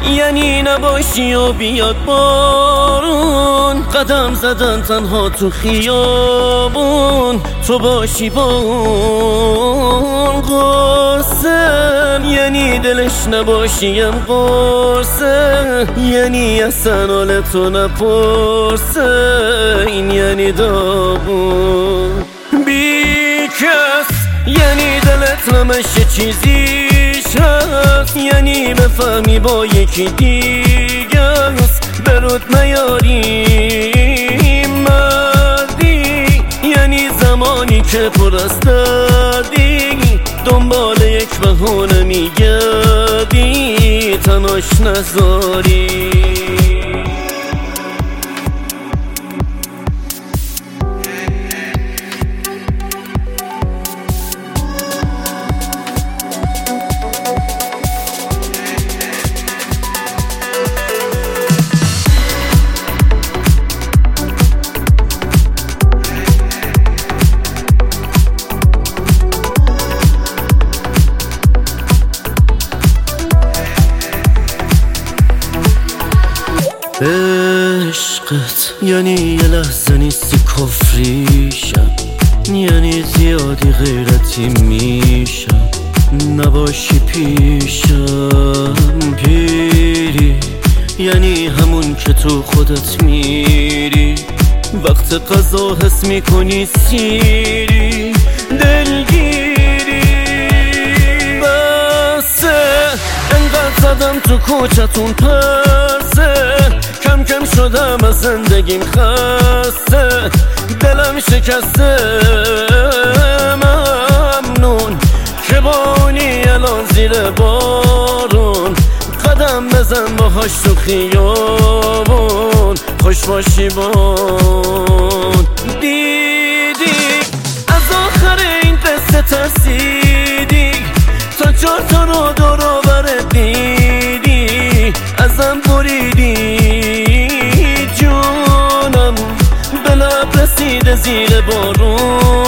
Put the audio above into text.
یعنی نباشی و بیاد بارون، قدم زدن تنها تو خیابون، تو باشی با اون قرصه. یعنی دلش نباشیم قرصه، یعنی اصلا حال تو نپرسه. این یعنی داغون بی کس، یعنی دلت همش چیزیش هست، یعنی بفهمی با یکی دیگه است، برود نیاری مردی. یعنی زمانی که پر از دردی، دنبال یک بهونه میگردی، تناش نذاری. عشقت یعنی یه لحظه نیستی کفریشم، یعنی زیادی غیرتی میشم نباشی پیشم. پیری یعنی همون که تو خودت میری، وقت قضا حس میکنی سیری دلگیری. بسه انقدر زدم تو کوچتون پرسه، کم کم شدم از زندگیم خسته، دلم شکسته. ممنون که بانی الان زیر بارون، قدم بزن باهاش تو خیابون، خوش باشی بون. دیدی از آخر این قصه ترسیدی، تا 4 تا رو دور و برت دیدی، ازم بریدی جونم، به لب رسیده زیر بارون.